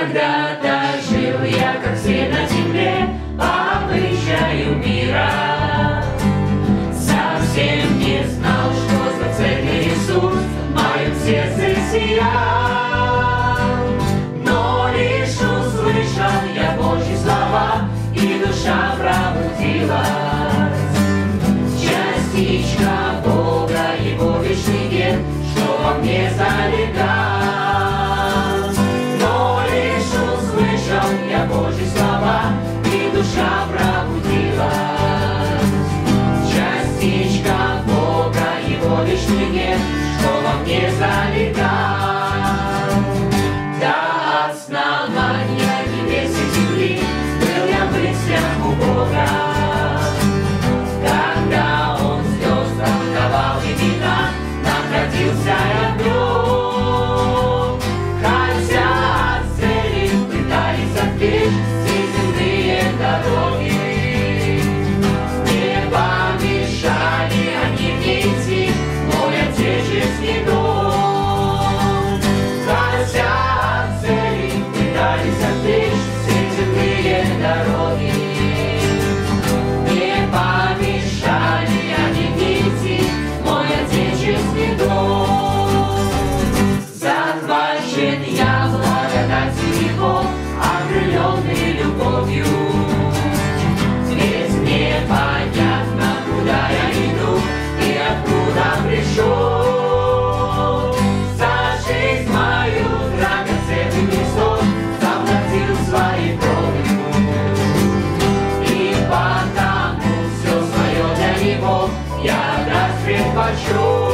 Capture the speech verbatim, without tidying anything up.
Когда-то жил я, как все на земле, по обычаю мира. Совсем не знал, что за ценный ресурс в моем сердце сиял. Но лишь услышал я Божьи слова, и душа пробудилась. Частичка Бога, Его вечный ген, что во мне залегал. Я Божьи слова, и душа пробудилась. Частичка Бога, Его вечный ген, что во мне залегал. До основания небес и земли был я в мыслях у Бога. Когда Он звездам давал имена, находился я в нем. Все земные дороги не помешали они мне идти в мой отечественный дом. Хотя от цели пытались отвлечь все земные дороги, не помешали они мне идти в мой отечественный дом. Захвачен я благодатью Его, окрыленный любовью. Ведь мне понятно, куда я иду и откуда пришел. За жизнь мою драгоценный Христос заплатил своей кровью. И потому все свое для Него я даст предпочел.